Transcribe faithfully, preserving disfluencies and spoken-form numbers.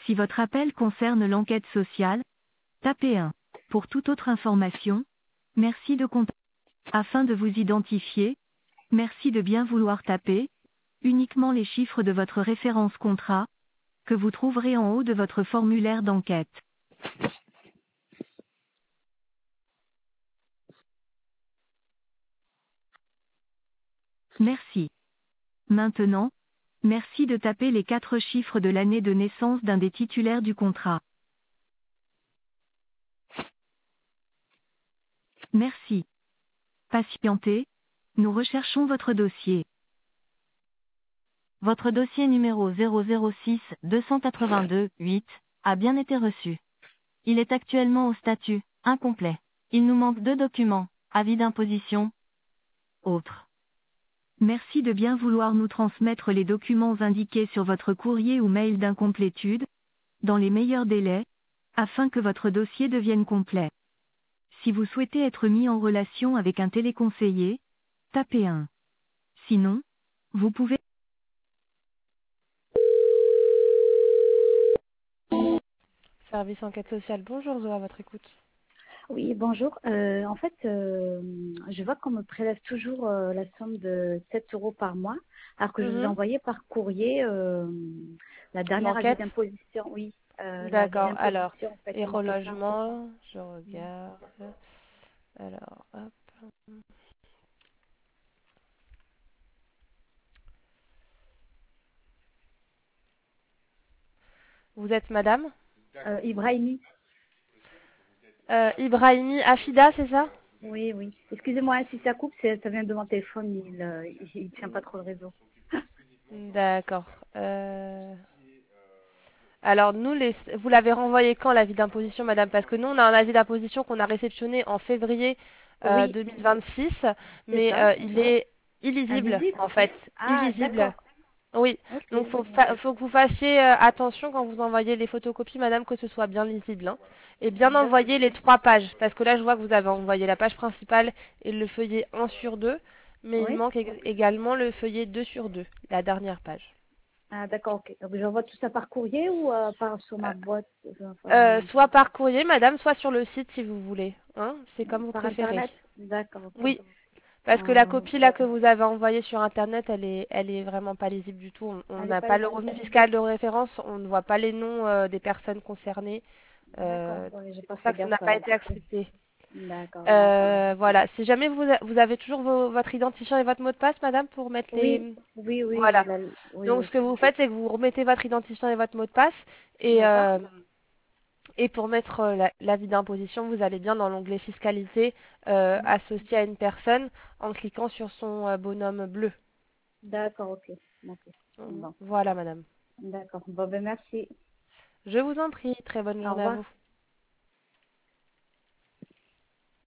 Si votre appel concerne l'enquête sociale, tapez un. Pour toute autre information, merci de contacter. Afin de vous identifier, merci de bien vouloir taper uniquement les chiffres de votre référence contrat, que vous trouverez en haut de votre formulaire d'enquête. Merci. Maintenant, merci de taper les quatre chiffres de l'année de naissance d'un des titulaires du contrat. Merci. Patientez, nous recherchons votre dossier. Votre dossier numéro zéro zéro six deux cent quatre-vingt-deux huit a bien été reçu. Il est actuellement au statut incomplet. Il nous manque deux documents, avis d'imposition, autres. Merci de bien vouloir nous transmettre les documents indiqués sur votre courrier ou mail d'incomplétude, dans les meilleurs délais, afin que votre dossier devienne complet. Si vous souhaitez être mis en relation avec un téléconseiller, tapez un. Sinon, vous pouvez... Service enquête sociale, bonjour Zoé, à votre écoute. Oui, bonjour. Euh, en fait, euh, je vois qu'on me prélève toujours euh, la somme de sept euros par mois, alors que je vous ai Mhm. envoyé par courrier euh, la dernière avis L'enquête. d'imposition. Oui, euh, l'avis D'accord, alors, d'imposition, en fait, et il manque ça. relogement, je regarde. Alors, hop. Vous êtes madame Euh, Ibrahimi. euh, Ibrahimi Afida, c'est ça? Oui, oui. Excusez-moi hein, si ça coupe, c'est- ça vient de mon téléphone, il ne tient pas trop le réseau. D'accord. Euh, Alors, nous, les... vous l'avez renvoyé quand l'avis d'imposition, madame? Parce que nous, on a un avis d'imposition qu'on a réceptionné en février euh, Oui, deux mille vingt-six, c'est mais ça. euh, il est illisible, Invisible. en fait. Ah, Illisible. d'accord. Oui, Ok, donc faut, fa- ok. faut que vous fassiez euh, attention quand vous envoyez les photocopies, madame, que ce soit bien lisible, hein. Et bien D'accord. envoyer les trois pages, parce que là, je vois que vous avez envoyé la page principale et le feuillet un sur deux, mais il Oui. manque ég- également le feuillet deux sur deux, la dernière page. Ah, d'accord, ok. Donc, j'envoie tout ça par courrier ou euh, par sur ma boîte, euh, Euh, enfin, soit par courrier, madame, soit sur le site si vous voulez, hein. C'est comme vous par préférez. Internet? D'accord, ok. Oui, parce que la Euh, copie là que vous avez envoyée sur internet, elle est, elle est vraiment pas lisible du tout. On on elle n'est n'a pas pas le lisible. revenu fiscal de référence, on ne voit pas les noms euh, des personnes concernées. D'accord, Euh, ouais, j'ai c'est pas pour fait ça que ça n'a gaffe pas alors. été accepté. D'accord, d'accord. Euh, voilà. Si jamais vous, a- vous avez toujours vos- votre identifiant et votre mot de passe, madame, pour mettre Oui, les... oui, oui, j'ai Voilà. la... Oui, Donc oui. ce que vous faites, c'est que vous remettez votre identifiant et votre mot de passe et D'accord. euh, et pour mettre euh, la- l'avis d'imposition, vous allez bien dans l'onglet fiscalité euh, Mhm. associé à une personne en cliquant sur son euh, bonhomme bleu. D'accord, ok. Ok. Mhm. Bon, Voilà, madame. d'accord. Bon, ben merci. Je vous en prie, très bonne Au journée à revoir. vous.